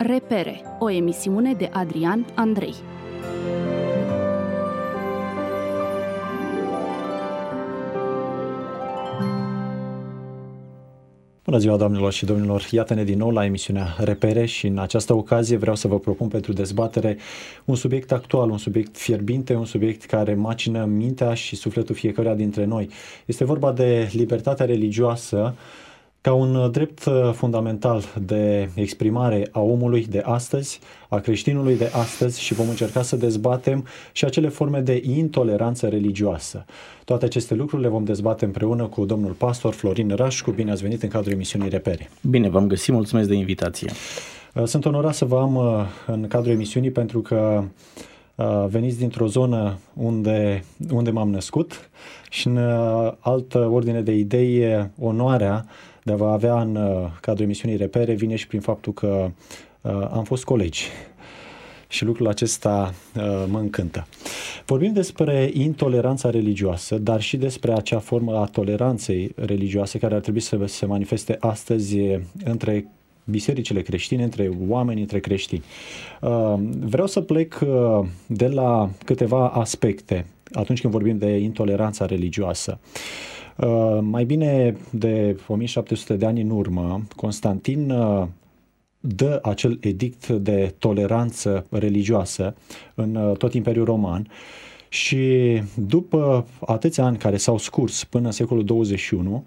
Repere, o emisiune de Adrian Andrei. Bună ziua, doamnelor și domnilor! Iată-ne din nou la emisiunea Repere și în această ocazie vreau să vă propun pentru dezbatere un subiect actual, un subiect fierbinte, un subiect care macină mintea și sufletul fiecăruia dintre noi. Este vorba de libertatea religioasă ca un drept fundamental de exprimare a omului de astăzi, a creștinului de astăzi, și vom încerca să dezbatem și acele forme de intoleranță religioasă. Toate aceste lucruri le vom dezbate împreună cu domnul pastor Florin Rașcu. Bine ați venit în cadrul emisiunii Repere. Bine v-am găsit, mulțumesc de invitație. Sunt onorat să vă am în cadrul emisiunii pentru că veniți dintr-o zonă unde m-am născut și în altă ordine de idei, onoarea de a vă avea în cadrul emisiunii Repere vine și prin faptul că am fost colegi și lucrul acesta mă încântă. Vorbim despre intoleranța religioasă, dar și despre acea formă a toleranței religioase care ar trebui să se manifeste astăzi între bisericile creștine, între oameni, între creștini. Vreau să plec de la câteva aspecte atunci când vorbim de intoleranța religioasă. Mai bine de 1700 de ani în urmă, Constantin dă acel edict de toleranță religioasă în tot Imperiul Roman și după atâția ani care s-au scurs până în secolul 21,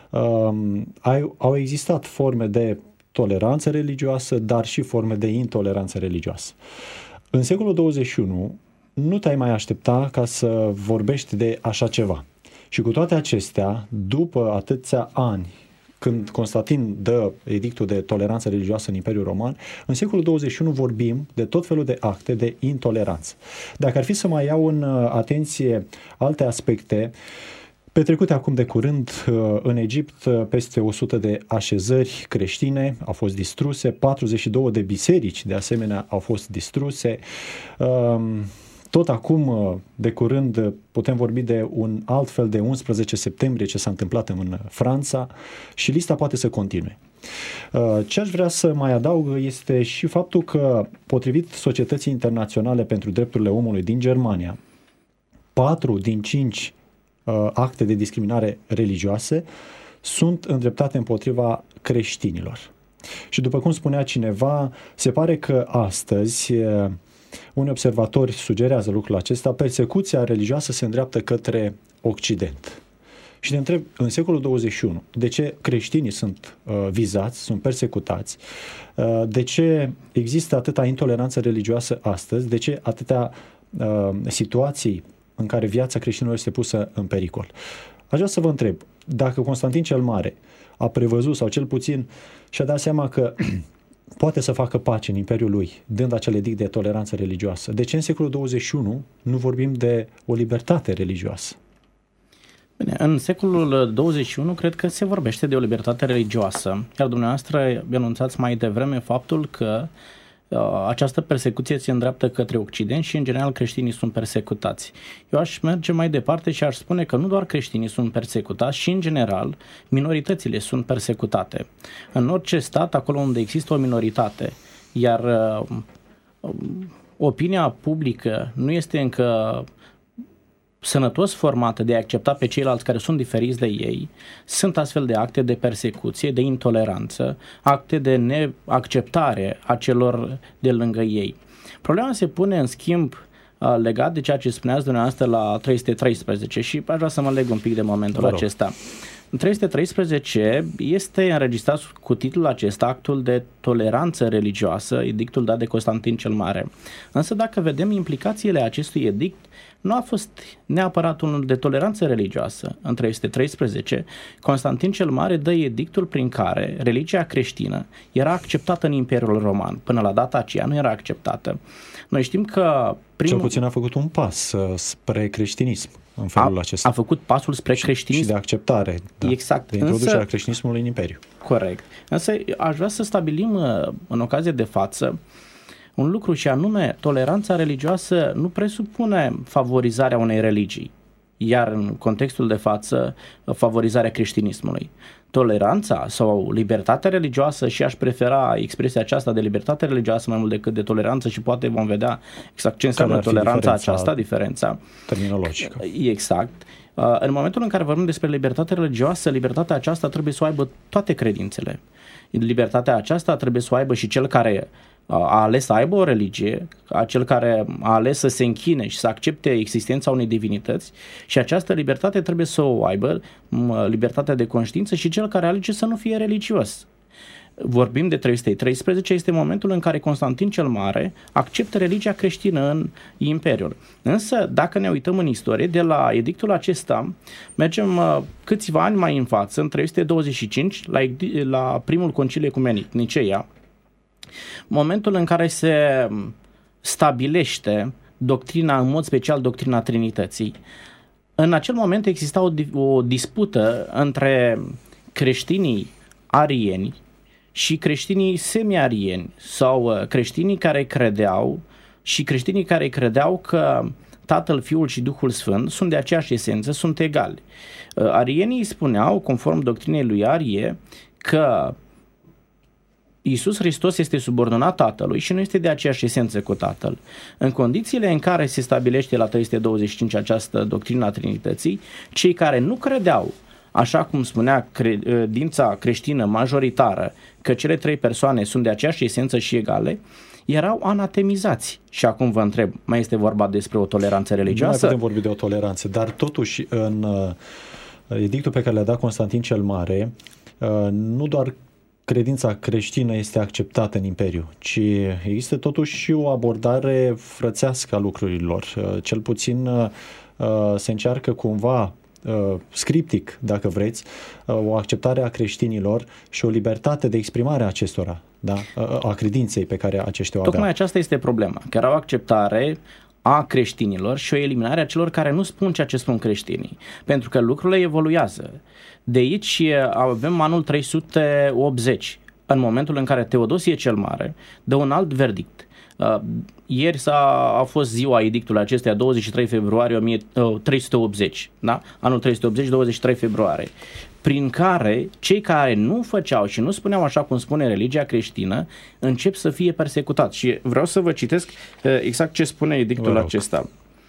au existat forme de toleranță religioasă, dar și forme de intoleranță religioasă. În secolul 21 nu te-ai mai aștepta ca să vorbești de așa ceva. Și cu toate acestea, după atâția ani, când Constantin dă edictul de toleranță religioasă în Imperiul Roman, în secolul 21 vorbim de tot felul de acte de intoleranță. Dacă ar fi să mai iau în atenție alte aspecte, petrecute acum de curând în Egipt, peste 100 de așezări creștine au fost distruse, 42 de biserici de asemenea au fost distruse. Tot acum, de curând, putem vorbi de un alt fel de 11 septembrie ce s-a întâmplat în Franța și lista poate să continue. Ce aș vrea să mai adaug este și faptul că, potrivit Societății Internaționale pentru Drepturile Omului din Germania, 4 din 5 acte de discriminare religioase sunt îndreptate împotriva creștinilor. Și după cum spunea cineva, se pare că astăzi unii observatori sugerează lucrul acesta, persecuția religioasă se îndreaptă către Occident. Și te întreb, în secolul 21, de ce creștinii sunt vizați, sunt persecutați, de ce există atâta intoleranță religioasă astăzi, de ce atâtea situații în care viața creștinilor este pusă în pericol. Aș vrea să vă întreb, dacă Constantin cel Mare a prevăzut sau cel puțin și-a dat seama că poate să facă pace în imperiul lui, dând acel edict de toleranță religioasă, de ce în secolul 21 nu vorbim de o libertate religioasă? Bine, în secolul 21 cred că se vorbește de o libertate religioasă, iar dumneavoastră anunțați mai devreme faptul că această persecuție se îndreaptă către Occident și în general creștinii sunt persecutați. Eu aș merge mai departe și aș spune că nu doar creștinii sunt persecutați, și în general minoritățile sunt persecutate. În orice stat, acolo unde există o minoritate, iar opinia publică nu este încă sănătos formată de a accepta pe ceilalți care sunt diferiți de ei, sunt astfel de acte de persecuție, de intoleranță, acte de neacceptare a celor de lângă ei. Problema se pune în schimb legat de ceea ce spuneați dumneavoastră la 313 și aș vrea să mă leg un pic de momentul acesta. În 313 este înregistrat cu titlul acesta actul de toleranță religioasă, edictul dat de Constantin cel Mare. Însă dacă vedem implicațiile acestui edict, nu a fost neapărat unul de toleranță religioasă. În 313, Constantin cel Mare dă edictul prin care religia creștină era acceptată în Imperiul Roman. Până la data aceea nu era acceptată. Noi știm că cel puțin a făcut un pas spre creștinism în felul acesta. A făcut pasul spre creștinism. Și de acceptare, exact. De introducerea creștinismului în Imperiu. Corect. Însă aș vrea să stabilim în ocazie de față un lucru, și anume, toleranța religioasă nu presupune favorizarea unei religii. iar în contextul de față favorizarea creștinismului. Toleranța sau libertatea religioasă, și aș prefera expresia aceasta de libertate religioasă mai mult decât de toleranță, și poate vom vedea exact ce înseamnă toleranța aceasta, diferența terminologică. Exact. În momentul în care vorbim despre libertate religioasă, libertatea aceasta trebuie să o aibă toate credințele. Libertatea aceasta trebuie să o aibă și cel care a ales să aibă o religie, cel care a ales să se închine și să accepte existența unei divinități, și această libertate trebuie să o aibă, libertatea de conștiință, și cel care alege să nu fie religios. Vorbim de 313, este momentul în care Constantin cel Mare acceptă religia creștină în Imperiul. Însă, dacă ne uităm în istorie, de la edictul acesta mergem câțiva ani mai în față, în 325, la primul conciliu ecumenic, Niceea, momentul în care se stabilește doctrina, în mod special doctrina Trinității. În acel moment exista o dispută între creștinii arieni și creștinii semi-arieni, sau creștinii care credeau că Tatăl, Fiul și Duhul Sfânt sunt de aceeași esență, sunt egali. Arienii spuneau, conform doctrinei lui Arie, că Iisus Hristos este subordonat Tatălui și nu este de aceeași esență cu Tatăl. În condițiile în care se stabilește la 325 această doctrină a Trinității, cei care nu credeau, așa cum spunea credința creștină majoritară, că cele trei persoane sunt de aceeași esență și egale, erau anatemizați. Și acum vă întreb, mai este vorba despre o toleranță religioasă? Nu mai putem vorbi de o toleranță, dar totuși în edictul pe care le-a dat Constantin cel Mare, nu doar credința creștină este acceptată în Imperiu, ci există totuși și o abordare frățească a lucrurilor. Cel puțin se încearcă cumva scriptic, dacă vreți, o acceptare a creștinilor și o libertate de exprimare a acestora, da? A credinței pe care aceștia o aveau. Tocmai aceasta este problema, că era o acceptare a creștinilor și o eliminare a celor care nu spun ceea ce spun creștinii, pentru că lucrurile evoluează. De aici avem anul 380, în momentul în care Teodosie cel Mare dă un alt verdict. Ieri a fost ziua edictului acesteia, 23 februarie 380, da? Anul 380, 23 februarie, prin care cei care nu făceau și nu spuneau așa cum spune religia creștină încep să fie persecutați. Și vreau să vă citesc exact ce spune edictul acesta.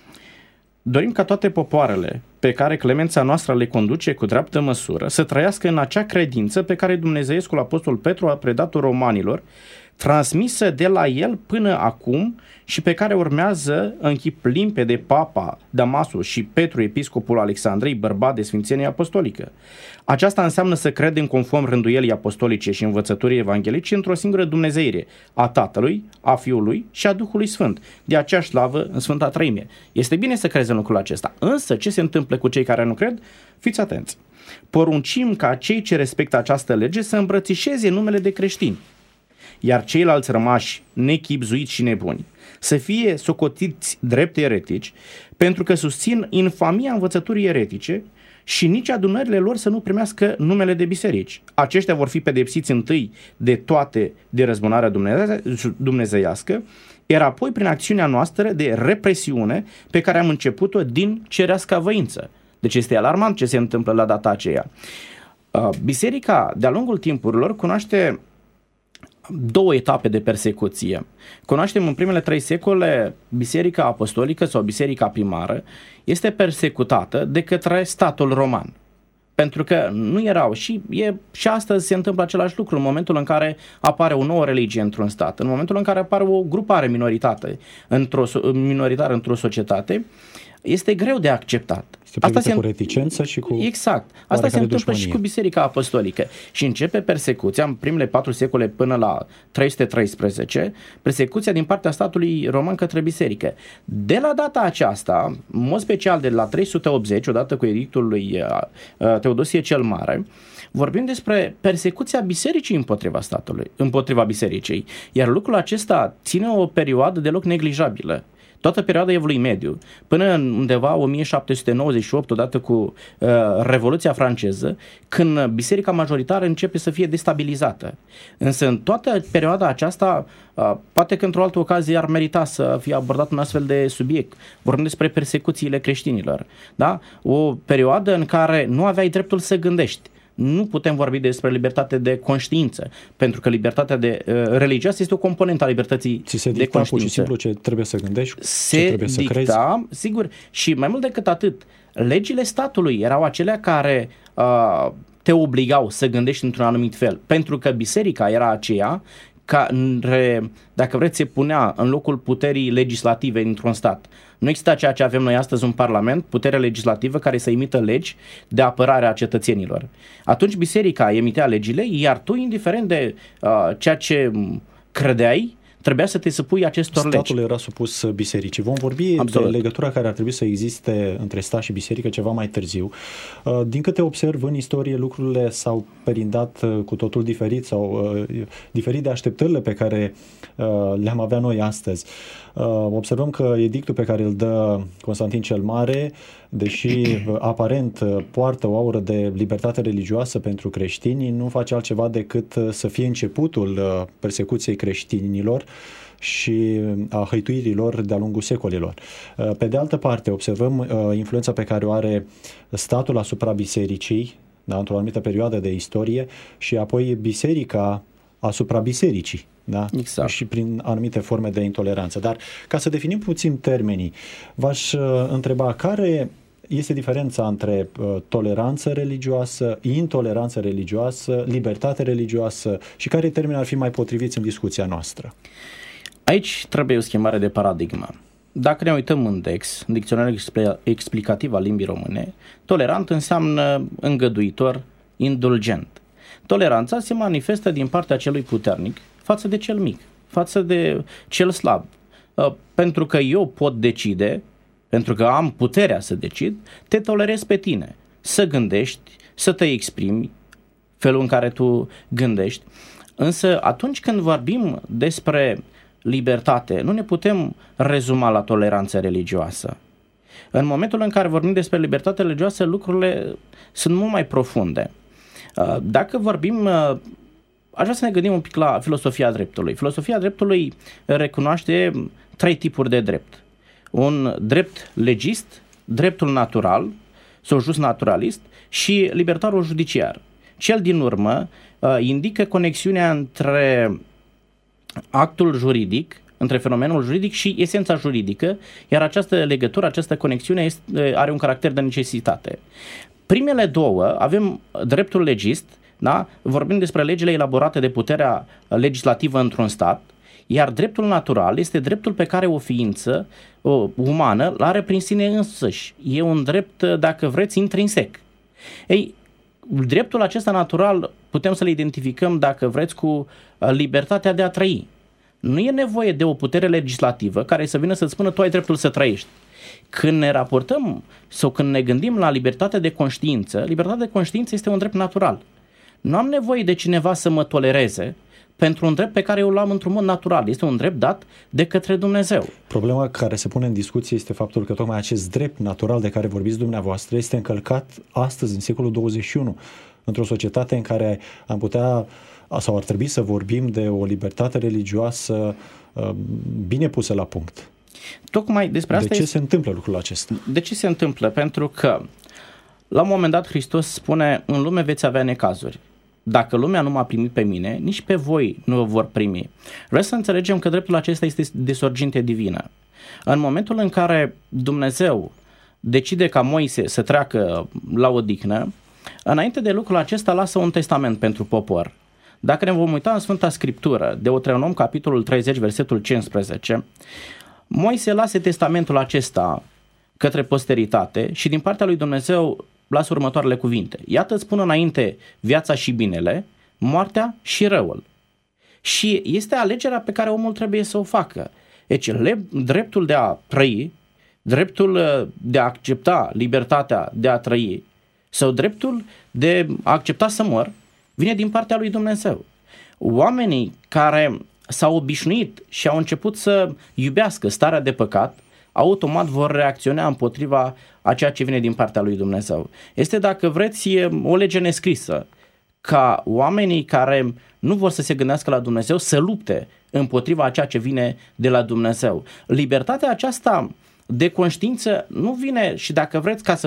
Dorim ca toate popoarele pe care clemența noastră le conduce cu dreaptă măsură să trăiască în acea credință pe care Dumnezeiescul Apostol Petru a predat-o romanilor, transmisă de la el până acum și pe care urmează în chip limpede Papa Damasul și Petru, episcopul Alexandrei, bărbat de sfințenie apostolică. Aceasta înseamnă să credem conform rânduielii apostolice și învățăturii evanghelice într-o singură dumnezeire, a Tatălui, a Fiului și a Duhului Sfânt, de aceeași slavă în Sfânta Treime. Este bine să crezi în lucrul acesta, însă ce se întâmplă cu cei care nu cred? Fiți atenți! Poruncim ca cei ce respectă această lege să îmbrățișeze numele de creștini, iar ceilalți rămași nechibzuiți și nebuni să fie socotiți drept eretici, pentru că susțin infamia învățăturii eretice și nici adunările lor să nu primească numele de biserici. Aceștia vor fi pedepsiți întâi de toate de răzbunarea dumnezeiască, iar apoi prin acțiunea noastră de represiune pe care am început-o din cerească voință. Deci este alarmant ce se întâmplă la data aceea. Biserica, de-a lungul timpurilor, cunoaște două etape de persecuție. Cunoaștem în primele 3 secole Biserica Apostolică sau Biserica Primară este persecutată de către statul roman. Pentru că nu erau și astăzi se întâmplă același lucru în momentul în care apare o nouă religie într-un stat, în momentul în care apare o grupare minoritară într-o societate, este greu de acceptat. Asta cu reticență și cu... Exact. Asta se întâmplă și cu Biserica Apostolică. Și începe persecuția în primele 4 secole până la 313, persecuția din partea statului roman către biserică. De la data aceasta, în mod special de la 380, odată cu edictul lui Teodosie cel Mare, vorbim despre persecuția bisericii împotriva bisericii. Iar lucrul acesta ține o perioadă deloc neglijabilă. toată perioada Evului Mediu, până în undeva 1798, odată cu Revoluția franceză, când biserica majoritară începe să fie destabilizată. Însă în toată perioada aceasta, poate că într-o altă ocazie ar merita să fie abordat un astfel de subiect. Vorbim despre persecuțiile creștinilor. Da? O perioadă în care nu aveai dreptul să gândești. Nu putem vorbi despre libertate de conștiință, pentru că libertatea religioasă este o componentă a libertății de conștiință. Pur și simplu ce trebuie să gândești, ce trebuie să crezi. Sigur, și mai mult decât atât, legile statului erau acelea care te obligau să gândești într-un anumit fel, pentru că biserica era aceea care, dacă vreți, se punea în locul puterii legislative dintr-un stat. Nu exista ceea ce avem noi astăzi, un parlament, putere legislativă care să emită legi de apărare a cetățenilor. Atunci biserica emitea legile, iar tu, indiferent de ceea ce credeai, trebuia să te supui acestor legi. Statul era supus bisericii. Vom vorbi de legătura care ar trebui să existe între stat și biserică ceva mai târziu. Din câte observ în istorie, lucrurile s-au perindat cu totul diferit sau diferit de așteptările pe care le-am avea noi astăzi. Observăm că edictul pe care îl dă Constantin cel Mare, deși aparent poartă o aură de libertate religioasă pentru creștini, nu face altceva decât să fie începutul persecuției creștinilor și a hăituirilor de-a lungul secolilor. Pe de altă parte, observăm influența pe care o are statul asupra bisericii, da, într-o anumită perioadă de istorie, și apoi biserica asupra bisericii. Da? Exact. Și prin anumite forme de intoleranță. Dar ca să definim puțin termenii, v-aș întreba care este diferența între toleranță religioasă, intoleranță religioasă, libertate religioasă și care termeni ar fi mai potriviți în discuția noastră? Aici trebuie o schimbare de paradigmă. Dacă ne uităm în Dex, în dicționarul explicativ al limbii române, tolerant înseamnă îngăduitor, indulgent. Toleranța se manifestă din partea celui puternic față de cel mic, față de cel slab. Pentru că eu pot decide, pentru că am puterea să decid, te tolerez pe tine. Să gândești, să te exprimi felul în care tu gândești. Însă atunci când vorbim despre libertate, nu ne putem rezuma la toleranță religioasă. În momentul în care vorbim despre libertate religioasă, lucrurile sunt mult mai profunde. Dacă vorbim, aș vrea să ne gândim un pic la filosofia dreptului. Filosofia dreptului recunoaște 3 tipuri de drept. Un drept legist, dreptul natural sau just naturalist și libertarul judiciar. Cel din urmă indică conexiunea între actul juridic, între fenomenul juridic și esența juridică, iar această legătură, această conexiune are un caracter de necesitate. Primele două, avem dreptul legist, da? Vorbim despre legile elaborate de puterea legislativă într-un stat, iar dreptul natural este dreptul pe care o ființă umană îl are prin sine însăși. E un drept, dacă vreți, intrinsec. Ei, dreptul acesta natural putem să-l identificăm, dacă vreți, cu libertatea de a trăi. Nu e nevoie de o putere legislativă care să vină să-ți spună tu ai dreptul să trăiești. Când ne raportăm sau când ne gândim la libertatea de conștiință, libertatea de conștiință este un drept natural. Nu am nevoie de cineva să mă tolereze pentru un drept pe care eu l-am într-un mod natural. Este un drept dat de către Dumnezeu. Problema care se pune în discuție este faptul că tocmai acest drept natural de care vorbiți dumneavoastră este încălcat astăzi, în secolul 21, într-o societate în care am putea sau ar trebui să vorbim de o libertate religioasă bine pusă la punct. Tocmai despre asta. De ce se întâmplă lucrul acesta? De ce se întâmplă? Pentru că la un moment dat Hristos spune: în lume veți avea necazuri. Dacă lumea nu m-a primit pe mine, nici pe voi nu vă vor primi. Vreau să înțelegem că dreptul acesta este de sorginte divină. În momentul în care Dumnezeu decide ca Moise să treacă la odihnă, înainte de lucrul acesta lasă un testament pentru popor. Dacă ne vom uita în Sfânta Scriptură, Deuteronom, capitolul 30, versetul 15, Moise lasă testamentul acesta către posteritate și din partea lui Dumnezeu lasă următoarele cuvinte: iată îți pun înainte viața și binele, moartea și răul. Și este alegerea pe care omul trebuie să o facă. Deci dreptul de a trăi, dreptul de a accepta libertatea de a trăi sau dreptul de a accepta să mor vine din partea lui Dumnezeu. Oamenii care s-au obișnuit și au început să iubească starea de păcat automat vor reacționa împotriva a ceea ce vine din partea lui Dumnezeu. Este, dacă vreți, o lege nescrisă, ca oamenii care nu vor să se gândească la Dumnezeu să lupte împotriva a ceea ce vine de la Dumnezeu. Libertatea aceasta de conștiință nu vine, și dacă vreți, ca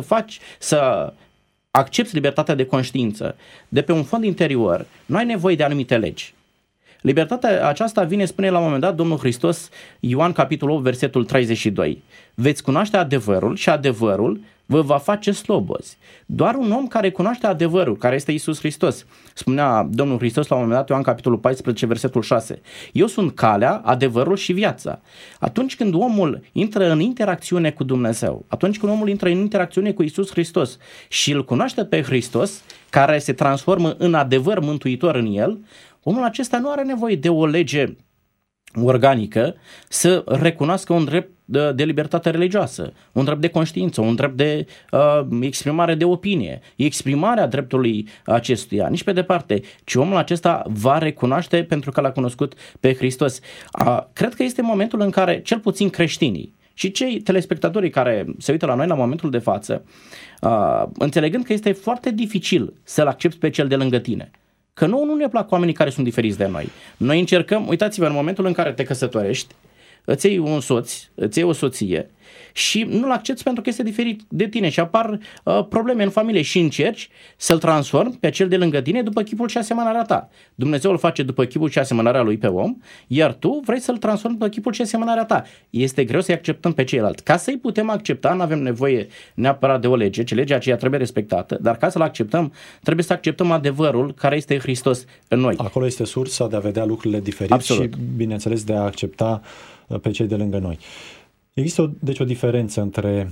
să accepți libertatea de conștiință de pe un fond interior, nu ai nevoie de anumite legi. Libertatea aceasta vine, spune la un moment dat Domnul Hristos, Ioan capitolul 8, versetul 32. Veți cunoaște adevărul și adevărul vă va face slobozi. Doar un om care cunoaște adevărul, care este Iisus Hristos. Spunea Domnul Hristos la un moment dat, Ioan capitolul 14, versetul 6. Eu sunt calea, adevărul și viața. Atunci când omul intră în interacțiune cu Dumnezeu, atunci când omul intră în interacțiune cu Iisus Hristos și îl cunoaște pe Hristos, care se transformă în adevăr mântuitor în el, omul acesta nu are nevoie de o lege organică să recunoască un drept de libertate religioasă, un drept de conștiință, un drept de exprimare de opinie, exprimarea dreptului acestuia, nici pe departe, ci omul acesta va recunoaște pentru că l-a cunoscut pe Hristos. Cred că este momentul în care, cel puțin creștinii și cei telespectatorii care se uită la noi la momentul de față, înțelegând că este foarte dificil să-l accepți pe cel de lângă tine, că nouă nu ne plac oamenii care sunt diferiți de noi. Noi încercăm, uitați-vă, în momentul în care te căsătorești, îți iei un soț, îți iei o soție și nu-l accepți pentru că este diferit de tine și apar probleme în familie și încerci să-l transformi pe cel de lângă tine după chipul și asemănarea ta. Dumnezeu îl face după chipul și asemănarea lui pe om, iar tu vrei să-l transformi după chipul și asemănarea ta. Este greu să-i acceptăm pe ceilalți. Ca să-i putem accepta, nu avem nevoie neapărat de o lege, ci legea aceea trebuie respectată, dar ca să-l acceptăm, trebuie să acceptăm adevărul care este Hristos în noi. Acolo este sursa de a vedea lucrurile diferit. Absolut. Și, bineînțeles, de a accepta pe cei de lângă noi. Există deci o diferență între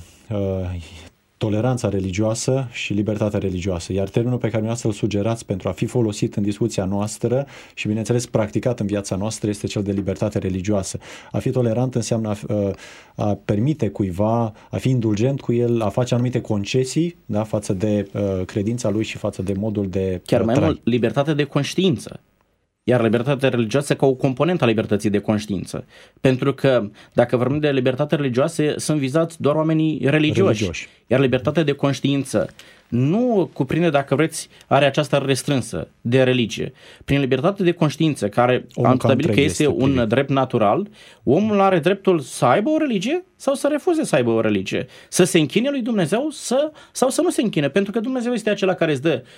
toleranța religioasă și libertatea religioasă, iar termenul pe care dumneavoastră îl sugerați pentru a fi folosit în discuția noastră și, bineînțeles, practicat în viața noastră este cel de libertate religioasă. A fi tolerant înseamnă a permite cuiva, a fi indulgent cu el, a face anumite concesii, da, față de credința lui și față de modul de chiar mai mult, libertate de conștiință. Iar libertatea religioasă ca o componentă a libertății de conștiință. Pentru că dacă vorbim de libertate religioasă, sunt vizați doar oamenii religioși. Iar libertatea de conștiință nu cuprinde, dacă vreți, are această restrânsă de religie. Prin libertate de conștiință, care am stabilit că este un drept natural, omul are dreptul să aibă o religie sau să refuze să aibă o religie. Să se închine lui Dumnezeu sau să nu se închine, pentru că Dumnezeu este acela care îți dă,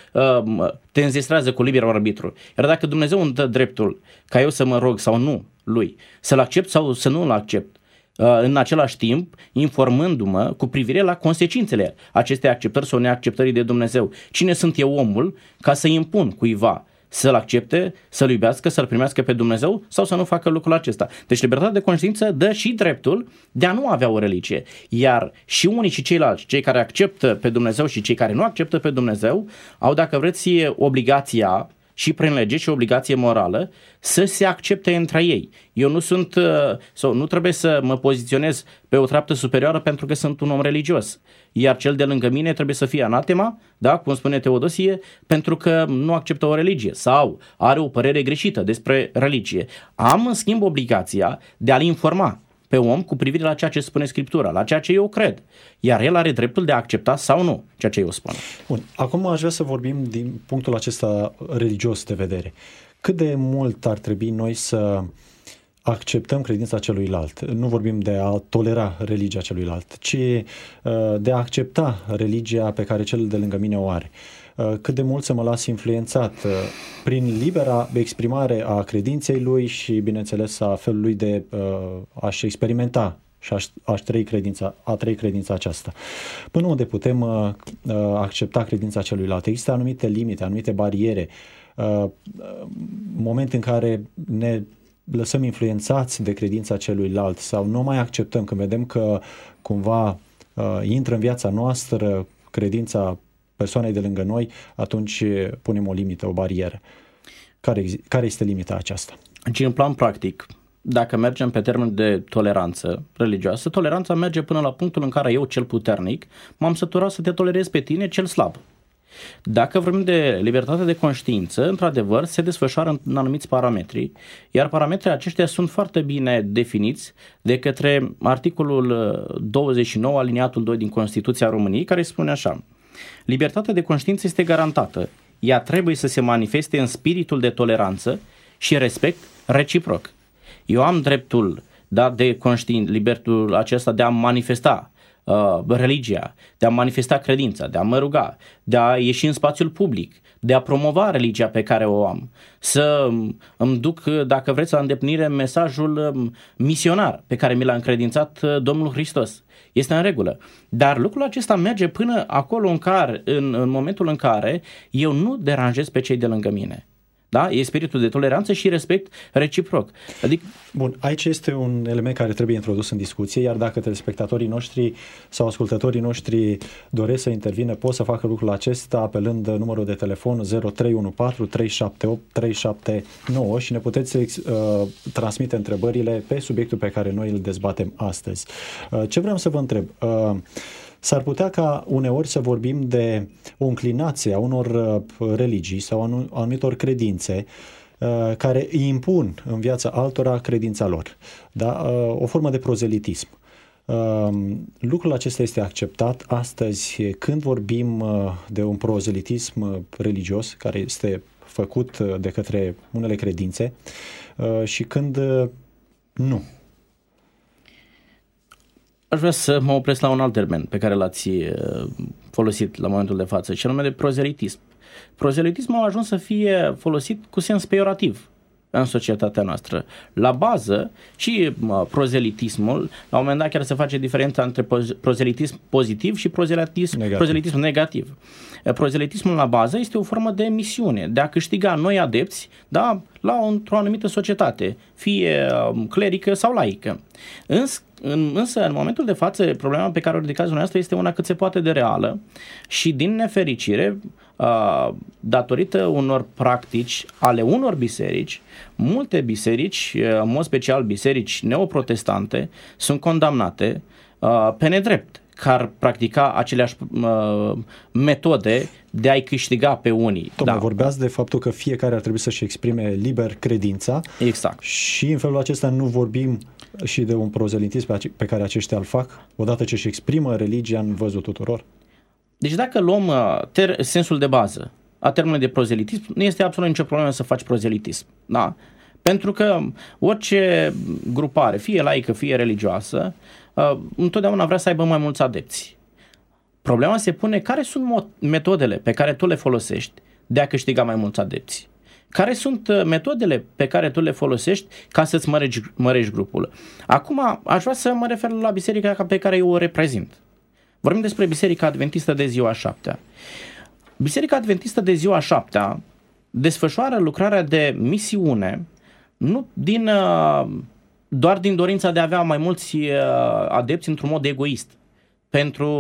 te înzestrează cu liberul arbitru. Iar dacă Dumnezeu îmi dă dreptul ca eu să mă rog sau nu lui, să-l accept sau să nu-l accept, în același timp informându-mă cu privire la consecințele acestei acceptări sau neacceptării de Dumnezeu. Cine sunt eu, omul, ca să impun cuiva să-l accepte, să-l iubească, să-l primească pe Dumnezeu sau să nu facă lucrul acesta. Deci libertatea de conștiință dă și dreptul de a nu avea o religie. Iar și unii și ceilalți, cei care acceptă pe Dumnezeu și cei care nu acceptă pe Dumnezeu, au, dacă vreți, obligația și prin lege și obligație morală să se accepte între ei. Eu nu sunt, sau nu trebuie să mă poziționez pe o treaptă superioară pentru că sunt un om religios. Iar cel de lângă mine trebuie să fie anatema, da, cum spune Teodosie, pentru că nu acceptă o religie sau are o părere greșită despre religie. Am, în schimb, obligația de a-l informa pe om cu privire la ceea ce spune Scriptura, la ceea ce eu cred. Iar el are dreptul de a accepta sau nu ceea ce eu spun. Bun. Acum aș vrea să vorbim din punctul acesta religios de vedere. Cât de mult ar trebui noi să acceptăm credința celuilalt? Nu vorbim de a tolera religia celuilalt, ci de a accepta religia pe care cel de lângă mine o are. Cât de mult să mă las influențat prin libera exprimare a credinței lui și, bineînțeles, a felului de a-și experimenta și a trăi credința aceasta. Până unde putem accepta credința celuilalt? Există anumite limite, anumite bariere, momente în care ne lăsăm influențați de credința celuilalt sau nu mai acceptăm când vedem că cumva intră în viața noastră credința persoanei de lângă noi, atunci punem o limită, o barieră. Care este limita aceasta? În plan practic, dacă mergem pe termen de toleranță religioasă, toleranța merge până la punctul în care eu, cel puternic, m-am săturat să te tolerez pe tine, cel slab. Dacă vorbim de libertate de conștiință, într-adevăr, se desfășoară în anumiți parametri, iar parametrii aceștia sunt foarte bine definiți de către articolul 29, aliniatul 2 din Constituția României, care spune așa: libertatea de conștiință este garantată. Ea trebuie să se manifeste în spiritul de toleranță și respect reciproc. Eu am dreptul, de conștiință, libertul acesta de a manifesta religia, de a manifesta credința, de a mă ruga, de a ieși în spațiul public, de a promova religia pe care o am, să îmi duc, dacă vreți, la îndeplinire mesajul misionar pe care mi l-a încredințat Domnul Hristos. Este în regulă. Dar lucrul acesta merge până acolo în momentul în care eu nu deranjez pe cei de lângă mine. Da? E spiritul de toleranță și respect reciproc. Bun, aici este un element care trebuie introdus în discuție, iar dacă telespectatorii noștri sau ascultătorii noștri doresc să intervină, pot să facă lucrul acesta apelând numărul de telefon 0314 378 379 și ne puteți transmite întrebările pe subiectul pe care noi îl dezbatem astăzi. Ce vreau să vă întreb? S-ar putea ca uneori să vorbim de o înclinație a unor religii sau a anumitor credințe care îi impun în viața altora credința lor. Da? O formă de prozelitism. Lucrul acesta este acceptat astăzi când vorbim de un prozelitism religios care este făcut de către unele credințe și când nu. Aș vrea să mă opresc la un alt termen pe care l-ați folosit la momentul de față, și anume de prozelitism. Prozelitismul a ajuns să fie folosit cu sens peiorativ în societatea noastră. La bază, și prozelitismul, la un moment dat chiar se face diferența între prozelitism pozitiv și prozelitism negativ. Prozelitismul la bază este o formă de misiune, de a câștiga noi adepți, într-o anumită societate, fie clerică sau laică. Însă, în momentul de față, problema pe care o ridicați dumneavoastră este una cât se poate de reală și, din nefericire, datorită unor practici ale unor biserici, multe biserici, în mod special biserici neoprotestante, sunt condamnate pe nedrept, că ar practica aceleași metode de a-i câștiga pe unii. Vorbeați de faptul că fiecare ar trebui să-și exprime liber credința. Exact. Și în felul acesta nu vorbim și de un prozelitism pe care aceștia îl fac, odată ce își exprimă religia în văzul tuturor. Deci dacă luăm sensul de bază a termenului de prozelitism, nu este absolut nicio problemă să faci prozelitism. Da? Pentru că orice grupare, fie laică, fie religioasă, întotdeauna vrea să aibă mai mulți adepți. Problema se pune care sunt metodele pe care tu le folosești de a câștiga mai mulți adepți. Care sunt metodele pe care tu le folosești ca să-ți mărești grupul. Acum aș vrea să mă refer la biserica pe care eu o reprezint. Vorbim despre Biserica Adventistă de Ziua Șaptea. Biserica Adventistă de Ziua Șaptea desfășoară lucrarea de misiune nu doar din dorința de a avea mai mulți adepți într-un mod egoist, pentru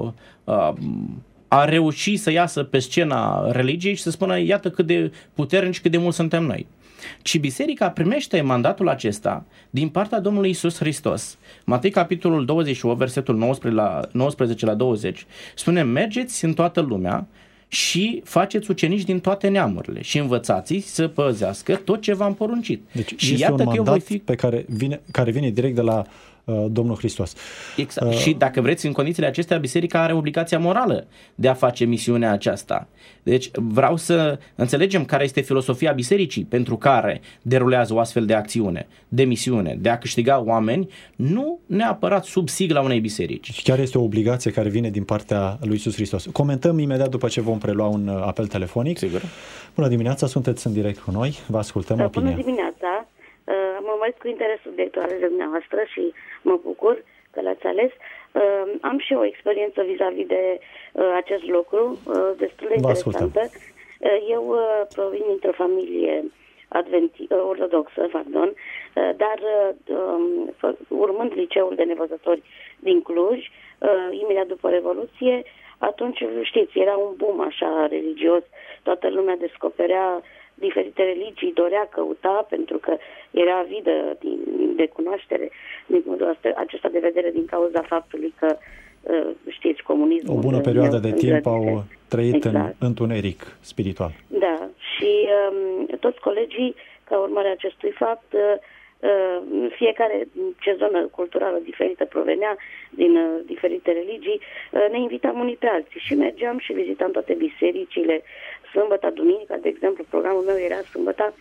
a reuși să iasă pe scena religiei și să spună iată cât de puternici, cât de mult suntem noi. Ci biserica primește mandatul acesta din partea Domnului Iisus Hristos. Matei capitolul 28, versetul 19 la 20, spune: mergeți în toată lumea și faceți ucenici din toate neamurile și învățați-i să păzească tot ce v-am poruncit. Deci și este un mandat pe care vine direct de la Domnul Hristos. Exact. Și dacă vreți, în condițiile acestea, biserica are obligația morală de a face misiunea aceasta. Deci vreau să înțelegem care este filosofia bisericii pentru care derulează o astfel de acțiune, de misiune, de a câștiga oameni, nu neapărat sub sigla unei biserici. Și chiar este o obligație care vine din partea lui Iisus Hristos. Comentăm imediat după ce vom prelua un apel telefonic. Sigur. Bună dimineața, sunteți în direct cu noi. Vă ascultăm opinia. Bună dimineața. Am urmărit cu interes subiectul dumneavoastră și mă bucur că l-ați ales. Am și o experiență vis-a-vis de acest lucru, destul de interesantă. Eu provin dintr-o familie ortodoxă, dar urmând liceul de nevăzători din Cluj, imediat după Revoluție, atunci, știți, era un boom așa religios, toată lumea descoperea diferite religii, dorea, căuta, pentru că era avidă de cunoaștere din modul acesta de vedere din cauza faptului că știți, comunismul. O bună perioadă de timp au trăit în întuneric spiritual. Da, și toți colegii, ca urmare a acestui fapt, fiecare ce zonă culturală diferită provenea din diferite religii, ne invitam unii pe alții și mergeam și vizitam toate bisericile, sâmbătă, duminica, de exemplu, programul meu era sâmbătă,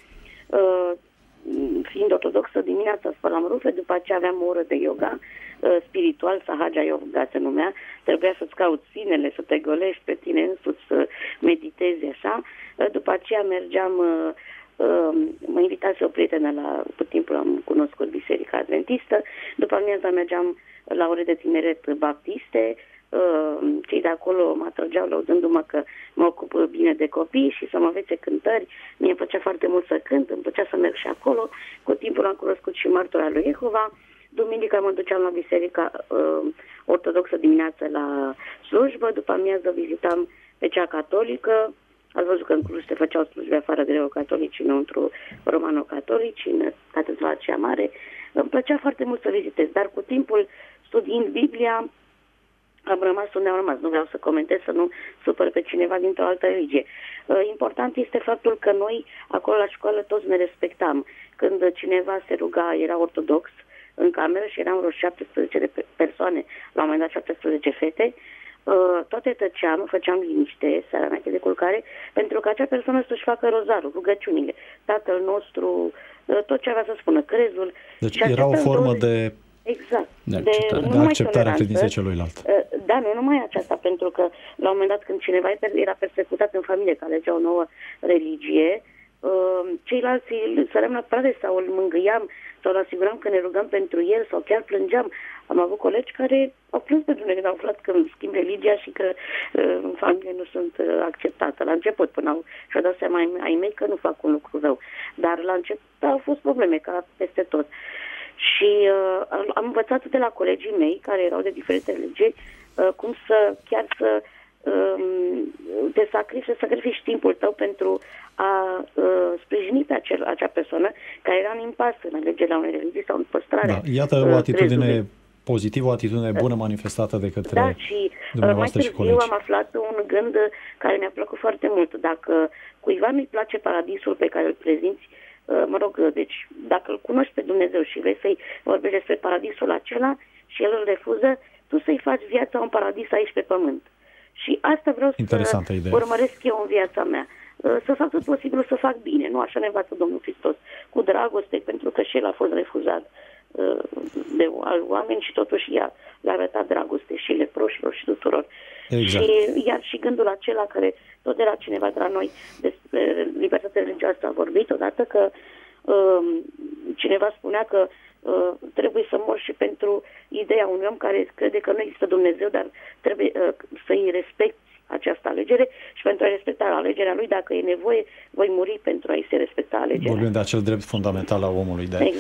fiind ortodoxă, dimineața spălam rufe, după aceea aveam o oră de yoga spiritual, Sahaja Yoga se numea, trebuia să-ți cauți sinele, să te golești pe tine însuți, să meditezi așa. După aceea mergeam, mă invitase o prietenă, cu timpul am cunoscut Biserica Adventistă, după amiaza mergeam la ore de tineret baptiste, cei de acolo mă atrăgeau laudându-mă că mă ocup bine de copii și să mă învețe cântări. Mie îmi plăcea foarte mult să cânt, îmi plăcea să merg și acolo. Cu timpul am cunoscut și martora lui Jehova. Duminica mă duceam la biserica ortodoxă dimineață la slujbă, după amiază vizitam pe cea catolică. Ați văzut că în Cluj se făceau slujbe afară greco-catolici, înăuntru romano-catolici, în catedrala cea mare. Îmi plăcea foarte mult să vizitez, dar cu timpul, studiind Biblia, am rămas unde am rămas. Nu vreau să comentez, să nu supăr pe cineva dintr-o altă religie. Important este faptul că noi, acolo la școală, toți ne respectam. Când cineva se ruga, era ortodox, în cameră și eram vreo 17 de persoane, la un moment dat 17 fete, toate tăceam, făceam liniște seara înainte de culcare, pentru că acea persoană să-și facă rozarul, rugăciunile, Tatăl nostru, tot ce avea să spună, crezul. Deci era o formă de... Exact. De acceptarea credinței celuilalt. Da, nu numai aceasta, pentru că la un moment dat când cineva era persecutat în familie, că alegea o nouă religie, ceilalți îl săream la prade sau îl mângâiam sau îl asiguram că ne rugăm pentru el sau chiar plângeam. Am avut colegi care au plâns pentru noi când au aflat că îmi schimb religia și că în familie nu sunt acceptată. La început, până și-au dat seama ai mei că nu fac un lucru rău. Dar la început au fost probleme, ca peste tot. Și am învățat de la colegii mei, care erau de diferite religii, cum să te sacrifici timpul tău pentru a sprijini pe acea persoană care era în impas în alegerea unei religii sau în păstrarea. Da, iată o atitudine pozitivă, o atitudine bună manifestată de către dumneavoastră și colegi. Mai târziu am aflat un gând care mi-a plăcut foarte mult. Dacă cuiva nu-i place paradisul pe care îl prezinți, deci dacă îl cunoști pe Dumnezeu și vrei să-i vorbești despre paradisul acela și el îl refuză, tu să-i faci viața un paradis aici pe pământ. Și asta vreau să urmăresc eu în viața mea. Să fac tot posibilul să fac bine. Nu așa ne învață Domnul Hristos. Cu dragoste, pentru că și el a fost refuzat de oameni și totuși le-a arătat dragoste și leproșilor și tuturor. Exact. Și iar și gândul acela care tot era cineva de la noi despre libertatea religioasă a vorbit odată, că cineva spunea că trebuie să mor și pentru ideea unui om care crede că nu există Dumnezeu, dar trebuie să-i respecti această alegere și pentru a respecta alegerea lui, dacă e nevoie, voi muri pentru a-i se respecta alegerea. Vorbim de acel drept fundamental al omului de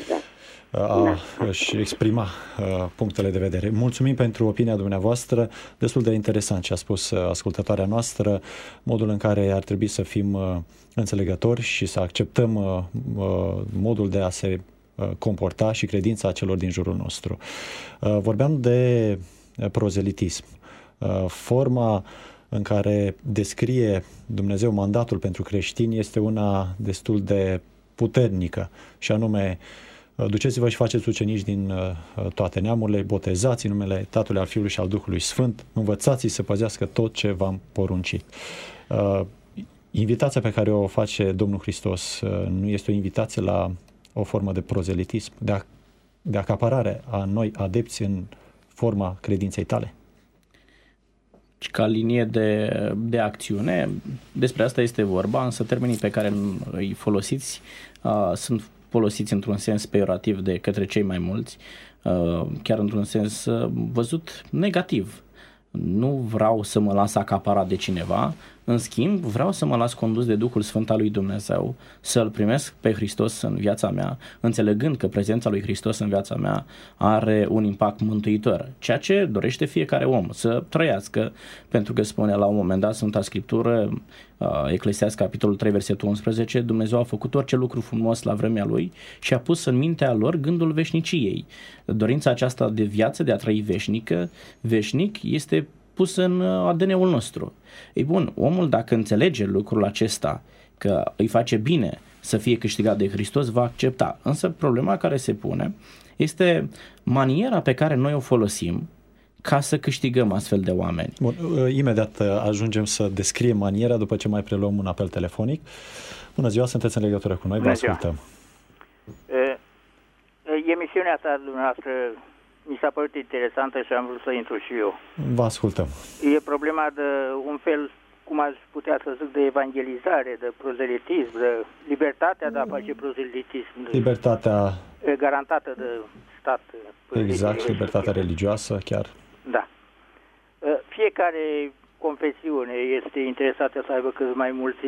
își exprima punctele de vedere. Mulțumim pentru opinia dumneavoastră, destul de interesant ce a spus ascultătoarea noastră, modul în care ar trebui să fim înțelegători și să acceptăm modul de a se comporta și credința celor din jurul nostru. Vorbeam de prozelitism. Forma în care descrie Dumnezeu mandatul pentru creștini este una destul de puternică, și anume: duceți-vă și faceți ucenici din toate neamurile, botezați în numele Tatălui, al Fiului și al Duhului Sfânt, învățați-i să păzească tot ce v-am poruncit. Invitația pe care o face Domnul Hristos nu este o invitație la o formă de prozelitism, de acaparare a noi adepți în forma credinței tale? Ca linie de acțiune, despre asta este vorba, însă termenii pe care îi folosiți sunt folosiți într-un sens peiorativ de către cei mai mulți, chiar într-un sens văzut negativ. Nu vreau să mă las acaparat de cineva, În schimb, vreau să mă las condus de Duhul Sfânt al lui Dumnezeu, să-L primesc pe Hristos în viața mea, înțelegând că prezența lui Hristos în viața mea are un impact mântuitor, ceea ce dorește fiecare om să trăiască, pentru că spune la un moment dat Sfânta Scriptură, Eclesiast capitolul 3, versetul 11, Dumnezeu a făcut orice lucru frumos la vremea Lui și a pus în mintea lor gândul veșniciei. Dorința aceasta de viață, de a trăi veșnic, este pus în ADN-ul nostru. Ei bun, omul dacă înțelege lucrul acesta, că îi face bine să fie câștigat de Hristos, va accepta. Însă problema care se pune este maniera pe care noi o folosim ca să câștigăm astfel de oameni. Bun, imediat ajungem să descriem maniera după ce mai preluăm un apel telefonic. Bună ziua, sunteți în legătură cu noi, vă ascultăm. Emisiunea asta dumneavoastră mi s-a părut interesantă și am vrut să intru și eu. Vă ascultăm. E problema de un fel, cum aș putea să zic, de evangelizare, de prozelitism, de libertatea de a face prozelitism. Libertatea garantată de stat. Exact, libertatea religioasă chiar. Da. Fiecare confesiune este interesată să aibă cât mai mulți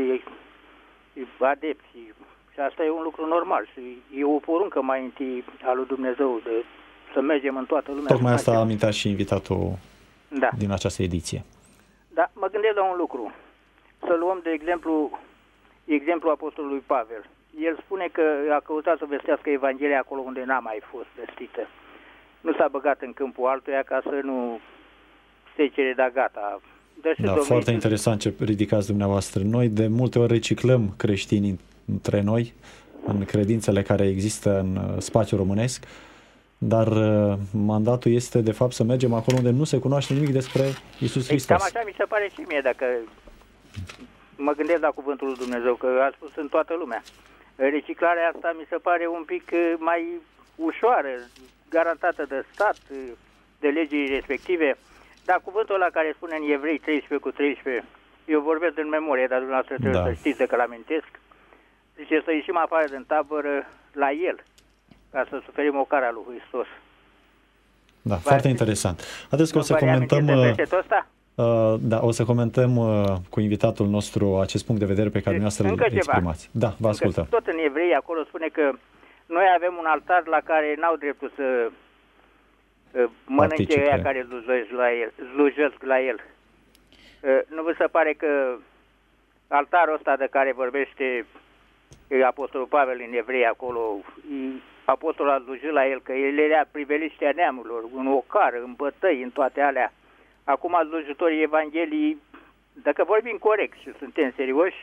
adepți. Și asta e un lucru normal. Și e o poruncă mai întâi a lui Dumnezeu de să mergem în toată lumea. Tocmai asta a amintit și invitatul din această ediție. Da, mă gândesc la un lucru. Să luăm de exemplu apostolului Pavel. El spune că a căutat să vestească Evanghelia acolo unde n-a mai fost vestită. Nu s-a băgat în câmpul altuia ca să nu secere, dar gata. Da, foarte interesant ce ridicați dumneavoastră. Noi de multe ori reciclăm creștinii între noi, în credințele care există în spațiul românesc, dar mandatul este de fapt să mergem acolo unde nu se cunoaște nimic despre Iisus Hristos. Cam așa mi se pare și mie, dacă mă gândesc la cuvântul lui Dumnezeu, că a spus în toată lumea. Reciclarea asta mi se pare un pic mai ușoară, garantată de stat, de legii respective, dar cuvântul ăla care spune în Evrei 13:13, eu vorbesc în memorie, dar dumneavoastră trebuie să știți că l-amintesc, zice să ieșim afară din tabără la El, ca să suferim ocara lui Hristos. Da, foarte interesant. Haideți că o să comentăm... o să comentăm cu invitatul nostru acest punct de vedere pe care dumneavoastră îl exprimați. Da, vă ascultăm. Tot în Evrei acolo spune că noi avem un altar la care n-au dreptul să mănânce aia care slujesc la el. Nu vi se pare că altarul ăsta de care vorbește apostolul Pavel în Evrei acolo, apostolul a slujit la el, că el era priveliștea neamurilor, în ocară, în bătăi, în toate alea. Acum slujitorii Evangheliei, dacă vorbim corect și suntem serioși,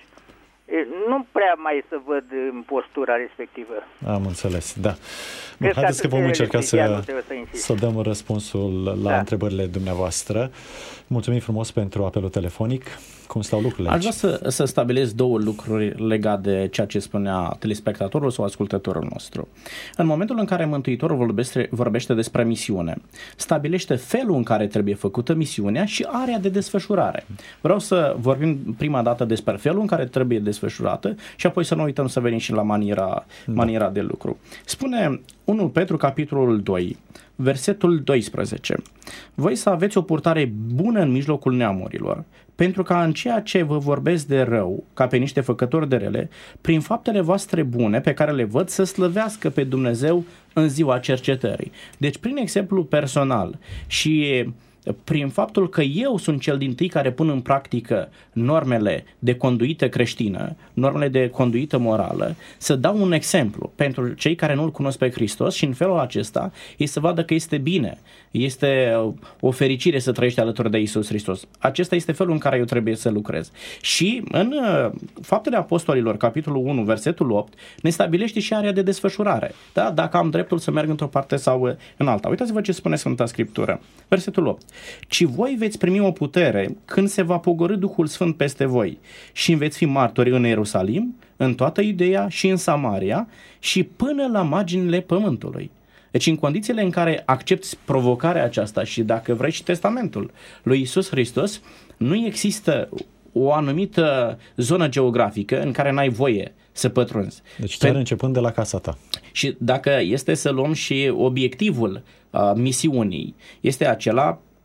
nu prea mai să văd în postura respectivă. Am înțeles, da. Haideți că vom încerca să dăm răspunsul la întrebările dumneavoastră. Mulțumim frumos pentru apelul telefonic. Cum stau lucrurile aici? Aș vrea să stabilesc două lucruri legate de ceea ce spunea telespectatorul sau ascultătorul nostru. În momentul în care Mântuitorul vorbește despre misiune, stabilește felul în care trebuie făcută misiunea și area de desfășurare. Vreau să vorbim prima dată despre felul în care trebuie desfășurată și apoi să nu uităm să venim și la maniera de lucru. Spune 1 Petru, capitolul 2, versetul 12. Voi să aveți o purtare bună în mijlocul neamurilor, pentru ca în ceea ce vă vorbesc de rău, ca pe niște făcători de rele, prin faptele voastre bune pe care le văd, să slăvească pe Dumnezeu în ziua cercetării. Deci, prin exemplu personal și prin faptul că eu sunt cel dintâi care pun în practică normele de conduită creștină, normele de conduită morală, să dau un exemplu pentru cei care nu-L cunosc pe Hristos și în felul acesta ei să vadă că este bine, este o fericire să trăiești alături de Iisus Hristos. Acesta este felul în care eu trebuie să lucrez. Și în Faptele Apostolilor, capitolul 1, versetul 8, ne stabilește și area de desfășurare. Da? Dacă am dreptul să merg într-o parte sau în alta. Uitați-vă ce spune Sfânta Scriptură. Versetul 8. Ci voi veți primi o putere când se va pogorî Duhul Sfânt peste voi și veți fi martori în Ierusalim, în toată Iudeea și în Samaria și până la marginile pământului. Deci în condițiile în care accepti provocarea aceasta și dacă vrei și testamentul lui Iisus Hristos, nu există o anumită zonă geografică în care n-ai voie să pătrunzi. Deci chiar începând de la casa ta. Și dacă este să luăm și obiectivul misiunii, este acela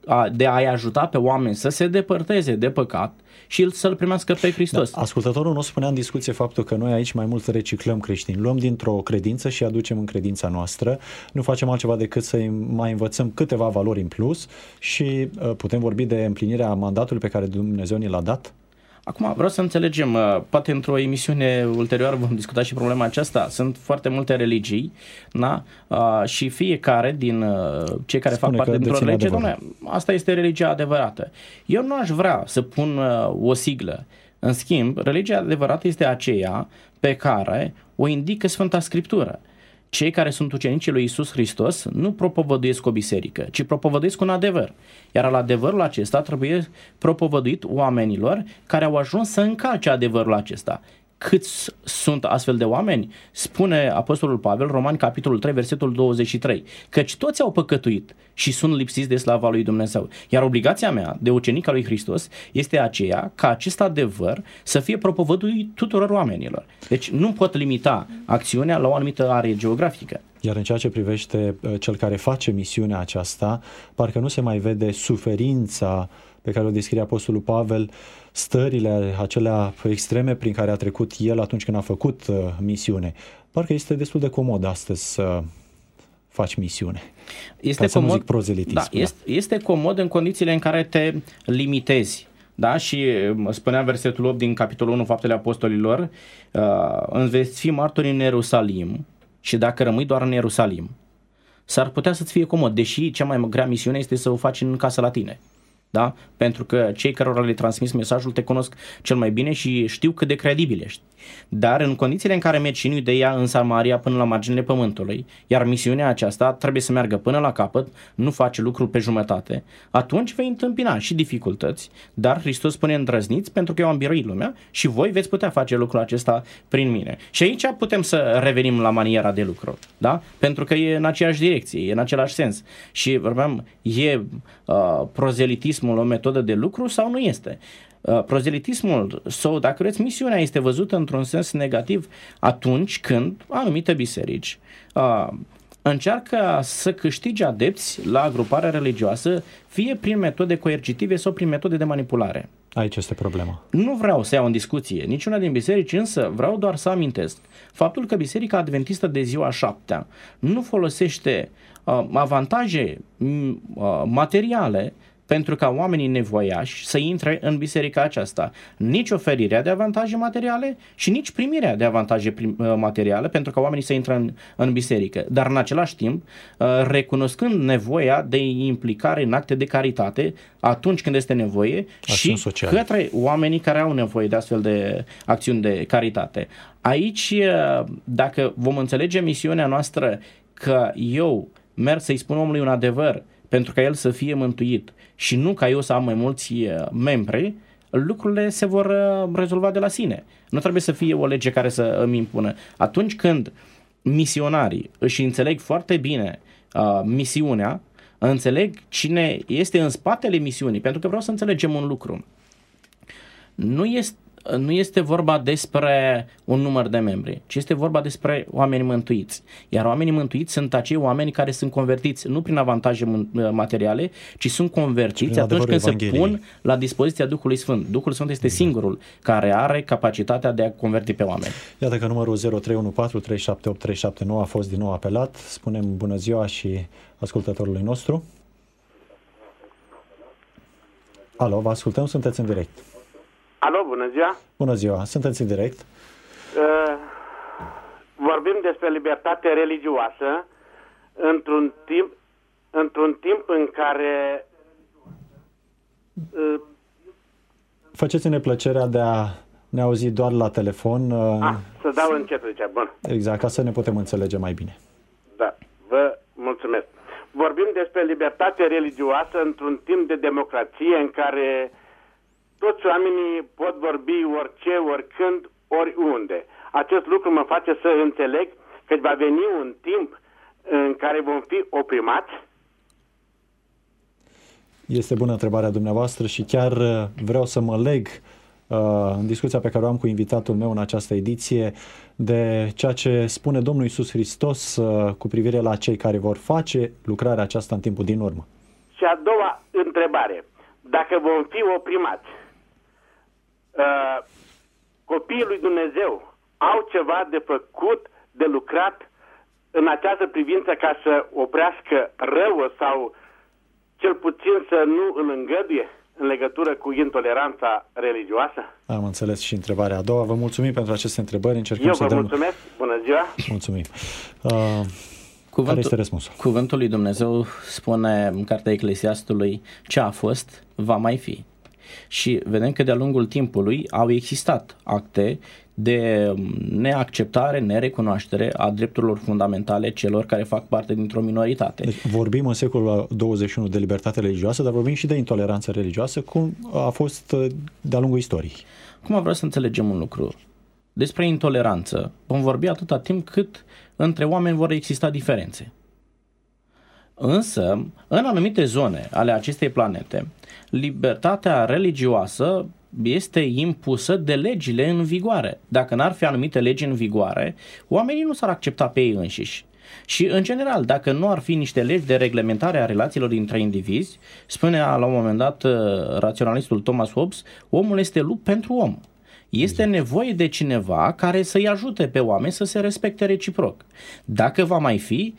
de a-i ajuta pe oameni să se depărteze de păcat și să-L primească pe Hristos. Da, ascultătorul nostru spunea în discuție faptul că noi aici mai mult reciclăm creștini. Luăm dintr-o credință și aducem în credința noastră. Nu facem altceva decât să mai învățăm câteva valori în plus și putem vorbi de împlinirea mandatului pe care Dumnezeu ni l-a dat? Acum vreau să înțelegem, poate într-o emisiune ulterioară vom discuta și problema aceasta. Sunt foarte multe religii, da? Și fiecare din cei care fac parte dintr-o religie, dom'le, asta este religia adevărată. Eu nu aș vrea să pun o siglă. În schimb, religia adevărată este aceea pe care o indică Sfânta Scriptură. Cei care sunt ucenicii lui Iisus Hristos nu propovăduiesc o biserică, ci propovăduiesc un adevăr. Iar la adevărul acesta trebuie propovăduit oamenilor care au ajuns să încalce adevărul acesta. Câți sunt astfel de oameni? Spune Apostolul Pavel, Romani, capitolul 3, versetul 23, căci toți au păcătuit și sunt lipsiți de slava lui Dumnezeu. Iar obligația mea de ucenic al lui Hristos este aceea ca acest adevăr să fie propovăduit tuturor oamenilor. Deci nu pot limita acțiunea la o anumită area geografică. Iar în ceea ce privește cel care face misiunea aceasta, parcă nu se mai vede suferința pe care o descrie Apostolul Pavel, stările acelea extreme prin care a trecut el atunci când a făcut misiune. Parcă este destul de comod astăzi să faci misiune. Este comod, să nu zic prozelitism. Da, este comod în condițiile în care te limitezi. Da? Și spunea versetul 8 din capitolul 1 Faptele Apostolilor, veți fi martori în Ierusalim și dacă rămâi doar în Ierusalim, s-ar putea să-ți fie comod, deși cea mai grea misiune este să o faci în casă la tine. Da? Pentru că cei cărora le transmis mesajul te cunosc cel mai bine și știu cât de credibil ești. Dar în condițiile în care mergi și nu-i de ea în Samaria până la marginile pământului, iar misiunea aceasta trebuie să meargă până la capăt, nu face lucrul pe jumătate, atunci vei întâmpina și dificultăți, dar Hristos spune îndrăzniți pentru că eu am biruit lumea și voi veți putea face lucrul acesta prin mine. Și aici putem să revenim la maniera de lucru, da? Pentru că e în aceeași direcție, e în același sens. Și vorbeam, e prozelitismul o metodă de lucru sau nu este? Prozelitismul sau, dacă vreți, misiunea este văzută într-un sens negativ atunci când anumite biserici încearcă să câștige adepți la agruparea religioasă, fie prin metode coercitive sau prin metode de manipulare. Aici este problema. Nu vreau să iau în discuție niciuna din biserici, însă vreau doar să amintesc faptul că Biserica Adventistă de ziua 7-a nu folosește avantaje materiale pentru ca oamenii nevoiași să intre în biserica aceasta. Nici oferirea de avantaje materiale și nici primirea de avantaje materiale pentru ca oamenii să intre în biserică. Dar în același timp, recunoscând nevoia de implicare în acte de caritate atunci când este nevoie și către oamenii care au nevoie de astfel de acțiuni de caritate. Aici, dacă vom înțelege misiunea noastră că eu merg să-i spun omului un adevăr pentru ca el să fie mântuit și nu ca eu să am mai mulți membri, lucrurile se vor rezolva de la sine. Nu trebuie să fie o lege care să îmi impună. Atunci când misionarii își înțeleg foarte bine misiunea, înțeleg cine este în spatele misiunii, pentru că vreau să înțelegem un lucru. Nu este vorba despre un număr de membri, ci este vorba despre oameni mântuiți. Iar oamenii mântuiți sunt acei oameni care sunt convertiți nu prin avantaje materiale, ci sunt convertiți atunci când se pun la dispoziția Duhului Sfânt. Duhul Sfânt este singurul care are capacitatea de a converti pe oameni. Iată că numărul 0314378379 a fost din nou apelat. Spunem bună ziua și ascultătorului nostru. Alo, vă ascultăm, sunteți în direct. Alo, bună ziua! Bună ziua, sunteți în direct. Vorbim despre libertate religioasă într-un timp în care... Faceți-ne plăcerea de a ne auzi doar la telefon. Să dau încet, zicea, bun. Exact, ca să ne putem înțelege mai bine. Da, vă mulțumesc. Vorbim despre libertate religioasă într-un timp de democrație în care toți oamenii pot vorbi orice, oricând, oriunde. Acest lucru mă face să înțeleg că va veni un timp în care vom fi oprimați. Este bună întrebarea dumneavoastră și chiar vreau să mă leg în discuția pe care o am cu invitatul meu în această ediție de ceea ce spune Domnul Iisus Hristos cu privire la cei care vor face lucrarea aceasta în timpul din urmă. Și Și a doua întrebare. Dacă vom fi oprimați, copiii lui Dumnezeu au ceva de făcut, de lucrat în această privință ca să oprească răul sau cel puțin să nu îl îngăduie în legătură cu intoleranța religioasă? Am înțeles și întrebarea a doua. Vă mulțumim pentru aceste întrebări. Încercăm Eu vă mulțumesc. Bună ziua! Mulțumim. Care este răspunsul? Cuvântul lui Dumnezeu spune în cartea Eclesiastului: ce a fost, va mai fi. Și vedem că de-a lungul timpului au existat acte de neacceptare, nerecunoaștere a drepturilor fundamentale celor care fac parte dintr-o minoritate. Deci vorbim în secolul 21 de libertate religioasă, dar vorbim și de intoleranță religioasă, cum a fost de-a lungul istoriei. Acum vreau să înțelegem un lucru. Despre intoleranță vom vorbi atâta timp cât între oameni vor exista diferențe. Însă, în anumite zone ale acestei planete, libertatea religioasă este impusă de legile în vigoare. Dacă n-ar fi anumite legi în vigoare, oamenii nu s-ar accepta pe ei înșiși. Și, în general, dacă nu ar fi niște legi de reglementare a relațiilor dintre indivizi, spunea la un moment dat raționalistul Thomas Hobbes, omul este lup pentru om. Este nevoie de cineva care să-i ajute pe oameni să se respecte reciproc. Dacă va mai fi,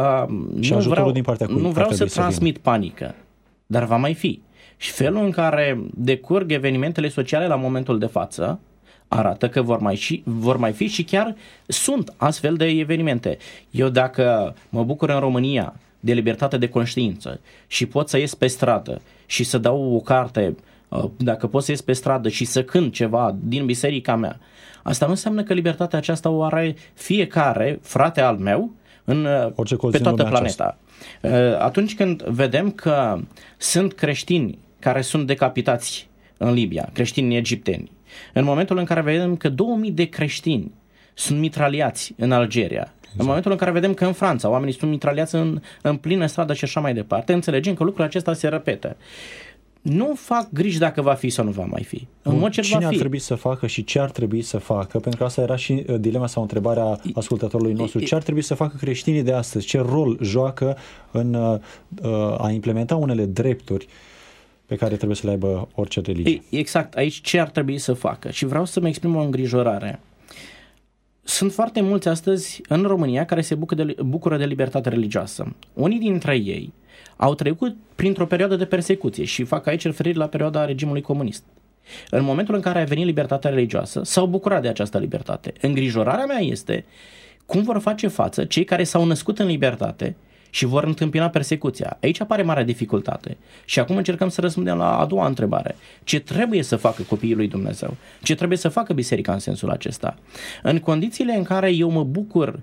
nu vreau să transmit panică, dar va mai fi. Și felul în care decurg evenimentele sociale la momentul de față arată că vor mai fi și chiar sunt astfel de evenimente. Eu dacă mă bucur în România de libertate de conștiință și pot să ies pe stradă și să dau o carte, dacă pot să ies pe stradă și să cânt ceva din biserica mea, asta nu înseamnă că libertatea aceasta o are fiecare frate al meu pe toată planeta. Atunci când vedem că sunt creștini care sunt decapitați în Libia, creștini egipteni, în momentul în care vedem că 2000 de creștini sunt mitraliați în Algeria, exact. În momentul în care vedem că în Franța oamenii sunt mitraliați în plină stradă și așa mai departe, înțelegem că lucrul acesta se repetă. Nu fac griji dacă va fi sau nu va mai fi. În mod cert Cine ar trebui să facă și ce ar trebui să facă? Pentru că asta era și dilema sau întrebarea ascultătorului nostru. Ce ar trebui să facă creștinii de astăzi? Ce rol joacă în a implementa unele drepturi pe care trebuie să le aibă orice religie? Exact, aici ce ar trebui să facă? Și vreau să-mi exprim o îngrijorare. Sunt foarte mulți astăzi în România care se bucură de libertate religioasă. Unii dintre ei au trecut printr-o perioadă de persecuție și fac aici referire la perioada regimului comunist. În momentul în care a venit libertatea religioasă, s-au bucurat de această libertate. Îngrijorarea mea este cum vor face față cei care s-au născut în libertate și vor întâmpina persecuția. Aici apare marea dificultate. Și acum încercăm să răspundem la a doua întrebare. Ce trebuie să facă copiii lui Dumnezeu? Ce trebuie să facă biserica în sensul acesta? În condițiile în care eu mă bucur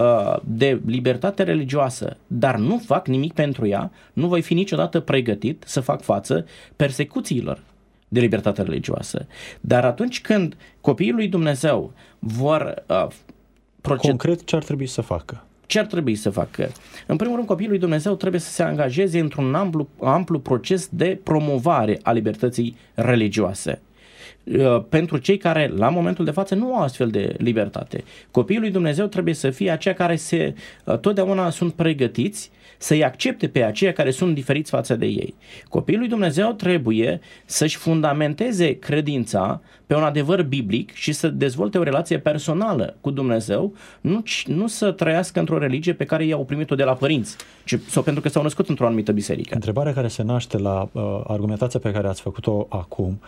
de libertate religioasă, dar nu fac nimic pentru ea, nu voi fi niciodată pregătit să fac față persecuțiilor de libertate religioasă. Dar atunci când copiii lui Dumnezeu vor concret, ce ar trebui să facă? Ce ar trebui să facă? În primul rând, copiii lui Dumnezeu trebuie să se angajeze într-un amplu proces de promovare a libertății religioase. Pentru cei care la momentul de față nu au astfel de libertate. Copiii lui Dumnezeu trebuie să fie aceia care totdeauna sunt pregătiți să-i accepte pe aceia care sunt diferiți față de ei. Copiii lui Dumnezeu trebuie să-și fundamenteze credința pe un adevăr biblic și să dezvolte o relație personală cu Dumnezeu, nu să trăiască într-o religie pe care i-au primit-o de la părinți, sau pentru că s-au născut într-o anumită biserică. Întrebarea care se naște la argumentația pe care ați făcut-o acum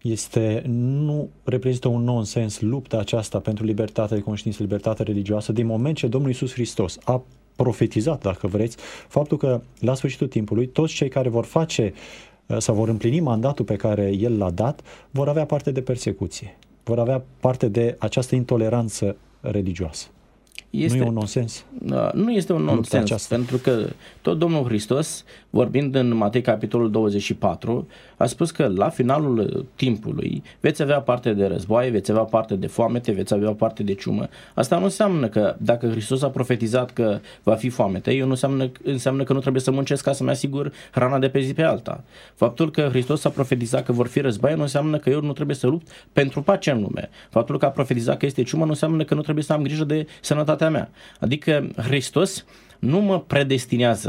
nu reprezintă un nonsens lupta aceasta pentru libertatea de conștiință, libertatea religioasă, din moment ce Domnul Iisus Hristos a profetizat, dacă vreți, faptul că la sfârșitul timpului toți cei care vor face sau vor împlini mandatul pe care El l-a dat vor avea parte de persecuție, vor avea parte de această intoleranță religioasă. Nu e un nonsens? Nu este un nonsens, pentru că tot Domnul Hristos, vorbind în Matei capitolul 24, a spus că la finalul timpului veți avea parte de războaie, veți avea parte de foamete, veți avea parte de ciumă. Asta nu înseamnă că dacă Hristos a profetizat că va fi foamete, înseamnă că nu trebuie să muncesc ca să-mi asigur hrana de pe zi pe alta. Faptul că Hristos a profetizat că vor fi războaie nu înseamnă că eu nu trebuie să lupt pentru pace în lume. Faptul că a profetizat că este ciumă nu înseamnă că nu trebuie să am grijă de sănătatea mea. Adică Hristos nu mă predestinează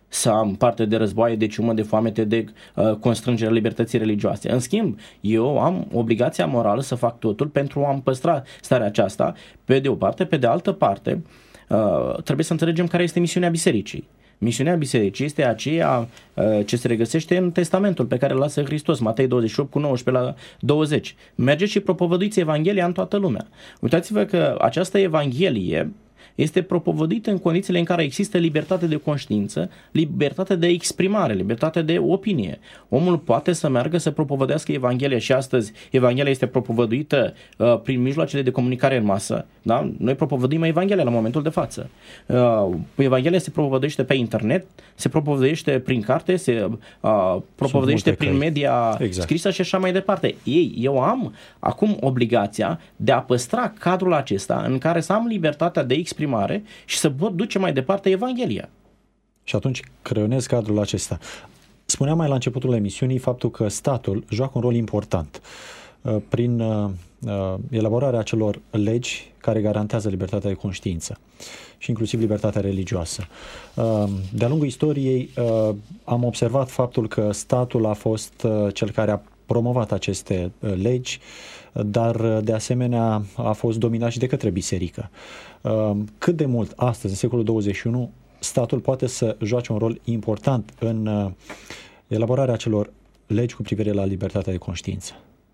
să am parte de războaie, de ciumă, de foamete, de constrângerea libertății religioase. În schimb, eu am obligația morală să fac totul pentru a-mi păstra starea aceasta, pe de o parte. Pe de altă parte, trebuie să înțelegem care este misiunea bisericii. Misiunea bisericii este aceea ce se regăsește în testamentul pe care îl lasă Hristos, Matei 28 cu 19 la 20. Mergeți și propovăduiți Evanghelia în toată lumea. Uitați-vă că această Evanghelie este propovăduită în condițiile în care există libertate de conștiință, libertate de exprimare, libertate de opinie. Omul poate să meargă să propovădească Evanghelia și astăzi Evanghelia este propovăduită prin mijloacele de comunicare în masă. Da? Noi propovăduim Evanghelia la momentul de față. Evanghelia se propovăduiește pe internet, se propovăduiește prin carte, se propovăduiește prin media scrisă și așa mai departe. Eu am acum obligația de a păstra cadrul acesta în care să am libertatea de exprimare și să pot duce mai departe Evanghelia. Și atunci creionez cadrul acesta. Spuneam mai la începutul emisiunii faptul că statul joacă un rol important prin elaborarea acelor legi care garantează libertatea de conștiință și inclusiv libertatea religioasă. De-a lungul istoriei am observat faptul că statul a fost cel care a promovat aceste legi, dar de asemenea a fost dominat și de către biserică. Cât de mult astăzi, în secolul 21, statul poate să joace un rol important în elaborarea acelor legi cu privire la libertatea de conștiință?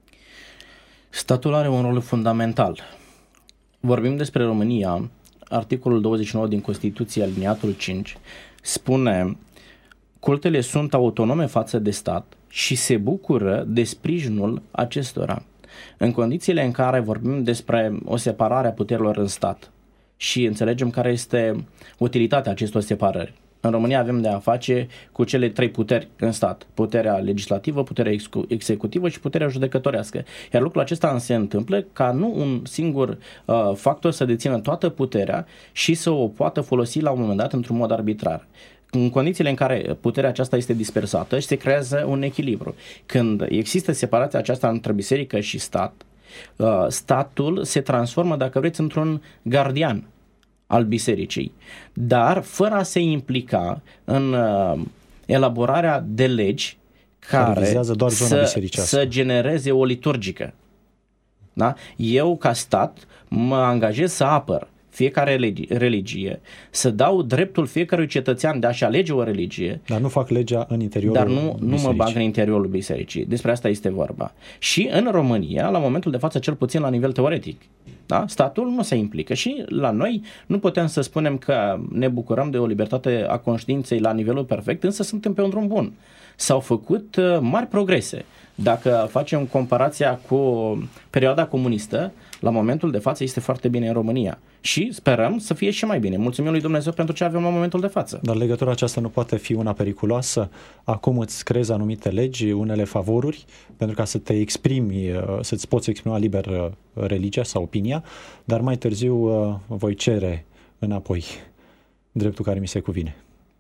Statul are un rol fundamental. Vorbim despre România, articolul 29 din Constituție, aliniatul 5, spune: cultele sunt autonome față de stat și se bucură de sprijinul acestora. În condițiile în care vorbim despre o separare a puterilor în stat și înțelegem care este utilitatea acestor separări. În România avem de a face cu cele trei puteri în stat: puterea legislativă, puterea executivă și puterea judecătorească. Iar lucrul acesta se întâmplă ca nu un singur factor să dețină toată puterea și să o poată folosi la un moment dat într-un mod arbitrar. În condițiile în care puterea aceasta este dispersată și se creează un echilibru. Când există separația aceasta între biserică și stat, statul se transformă, dacă vreți, într-un gardian al bisericii, dar fără a se implica în elaborarea de legi care să genereze o liturgică. Da? Eu, ca stat, mă angajez să apăr fiecare religie, să dau dreptul fiecărui cetățean de a-și alege o religie. Dar nu fac legea în interiorul bisericii. Dar nu mă bag în interiorul bisericii. Despre asta este vorba. Și în România, la momentul de față, cel puțin la nivel teoretic, da? Statul nu se implică și la noi nu putem să spunem că ne bucurăm de o libertate a conștiinței la nivelul perfect, însă suntem pe un drum bun. S-au făcut mari progrese. Dacă facem comparația cu perioada comunistă, la momentul de față este foarte bine în România și sperăm să fie și mai bine. Mulțumim lui Dumnezeu pentru ce avem la momentul de față. Dar legătura aceasta nu poate fi una periculoasă? Acum îți creezi anumite legi, unele favoruri, pentru ca să te exprimi, să-ți poți exprima liber religia sau opinia, dar mai târziu voi cere înapoi dreptul care mi se cuvine.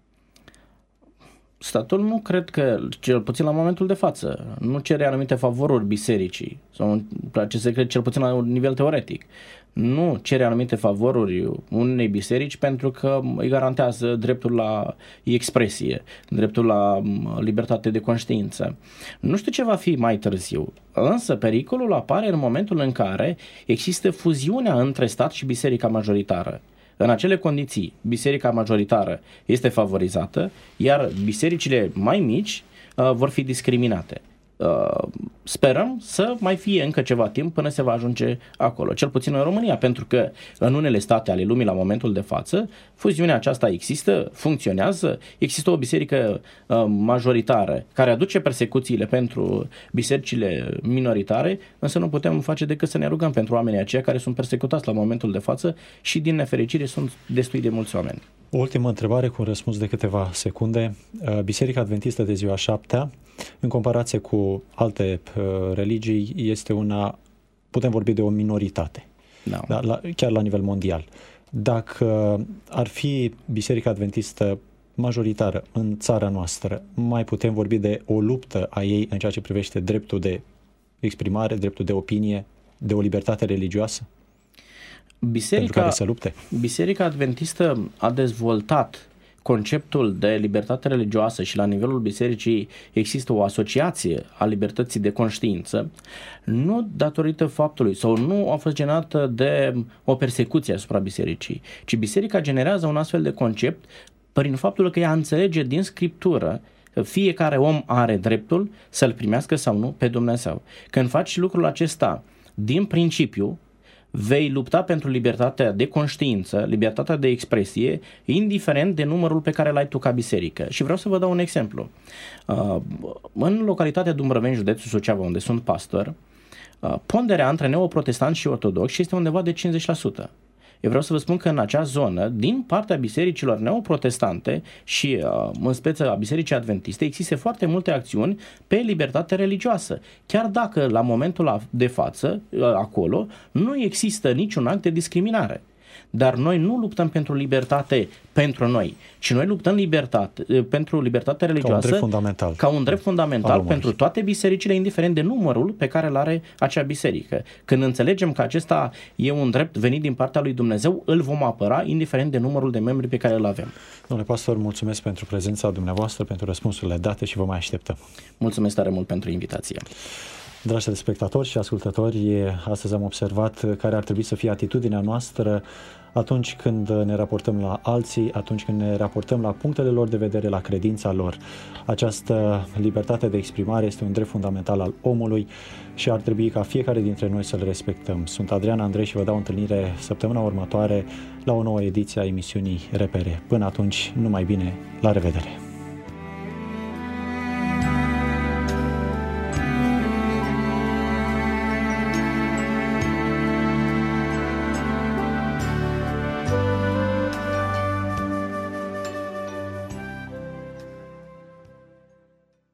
Statul nu cred că, cel puțin la momentul de față, nu cere anumite favoruri bisericii, sau ce se crede cel puțin la un nivel teoretic. Nu cere anumite favoruri unei biserici pentru că îi garantează dreptul la expresie, dreptul la libertate de conștiință. Nu știu ce va fi mai târziu, însă pericolul apare în momentul în care există fuziunea între stat și biserica majoritară. În acele condiții, biserica majoritară este favorizată, iar bisericile mai mici vor fi discriminate. Sperăm să mai fie încă ceva timp până se va ajunge acolo, cel puțin în România, pentru că în unele state ale lumii la momentul de față fuziunea aceasta există, funcționează, există o biserică majoritară care aduce persecuțiile pentru bisericile minoritare, însă nu putem face decât să ne rugăm pentru oamenii aceia care sunt persecutați la momentul de față și din nefericire sunt destui de mulți oameni. O ultimă întrebare cu un răspuns de câteva secunde. Biserica Adventistă de ziua 7-a, în comparație cu alte religii, este una, putem vorbi de o minoritate, da, chiar la nivel mondial. Dacă ar fi Biserica Adventistă majoritară în țara noastră, mai putem vorbi de o luptă a ei în ceea ce privește dreptul de exprimare, dreptul de opinie, de o libertate religioasă? Pentru care să lupte? Biserica Adventistă a dezvoltat conceptul de libertate religioasă și la nivelul bisericii există o asociație a libertății de conștiință, nu datorită faptului sau nu a fost generată de o persecuție asupra bisericii, ci biserica generează un astfel de concept prin faptul că ea înțelege din Scriptură că fiecare om are dreptul să-L primească sau nu pe Dumnezeu. Când faci lucrul acesta din principiu, vei lupta pentru libertatea de conștiință, libertatea de expresie, indiferent de numărul pe care l-ai tu ca biserică. Și vreau să vă dau un exemplu. În localitatea Dumbrăveni, județul Suceava, unde sunt pastor, ponderea între neoprotestanți și ortodoxi este undeva de 50%. Eu vreau să vă spun că în acea zonă, din partea bisericilor neoprotestante și în speță a bisericii adventiste, există foarte multe acțiuni pe libertate religioasă. Chiar dacă la momentul de față, acolo, nu există niciun act de discriminare. Dar noi nu luptăm pentru libertate pentru noi, ci noi luptăm pentru libertate religioasă ca un drept fundamental pentru toate bisericile, indiferent de numărul pe care îl are acea biserică. Când înțelegem că acesta e un drept venit din partea lui Dumnezeu, îl vom apăra, indiferent de numărul de membri pe care îl avem. Domnule pastor, mulțumesc pentru prezența dumneavoastră, pentru răspunsurile date și vă mai așteptăm. Mulțumesc tare mult pentru invitație. Dragi telespectatori și ascultători, astăzi am observat care ar trebui să fie atitudinea noastră atunci când ne raportăm la alții, atunci când ne raportăm la punctele lor de vedere, la credința lor. Această libertate de exprimare este un drept fundamental al omului și ar trebui ca fiecare dintre noi să-l respectăm. Sunt Adrian Andrei și vă dau întâlnire săptămâna următoare la o nouă ediție a emisiunii Repere. Până atunci, numai bine, la revedere!